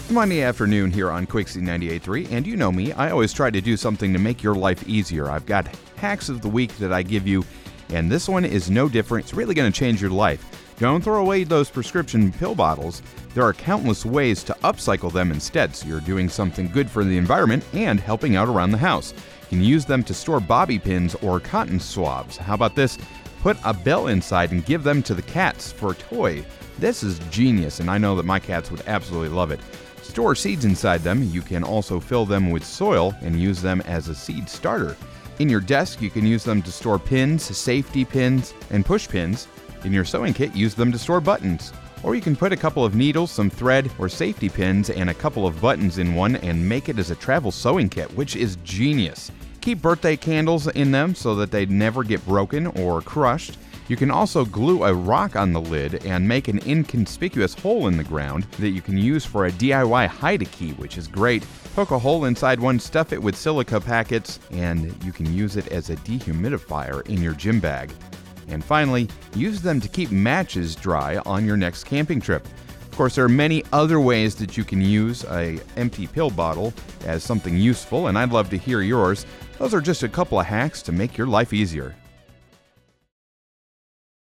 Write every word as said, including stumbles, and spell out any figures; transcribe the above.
Monday afternoon here on Quixie ninety-eight point three, and you know me, I always try to do something to make your life easier. I've got hacks of the week that I give you, and this one is no different. It's really going to change your life. Don't throw away those prescription pill bottles. There are countless ways to upcycle them instead, so you're doing something good for the environment and helping out around the house. You can use them to store bobby pins or cotton swabs. How about this? Put a bell inside and give them to the cats for a toy. This is genius, and I know that my cats would absolutely love it. Store seeds inside them. You can also fill them with soil and use them as a seed starter. In your desk, you can use them to store pins, safety pins, and push pins. In your sewing kit, use them to store buttons. Or you can put a couple of needles, some thread, or safety pins, and a couple of buttons in one and make it as a travel sewing kit, which is genius. Keep birthday candles in them so that they never get broken or crushed. You can also glue a rock on the lid and make an inconspicuous hole in the ground that you can use for a D I Y hide-a-key, which is great. Poke a hole inside one, stuff it with silica packets, and you can use it as a dehumidifier in your gym bag. And finally, use them to keep matches dry on your next camping trip. Of course, there are many other ways that you can use an empty pill bottle as something useful, and I'd love to hear yours. Those are just a couple of hacks to make your life easier.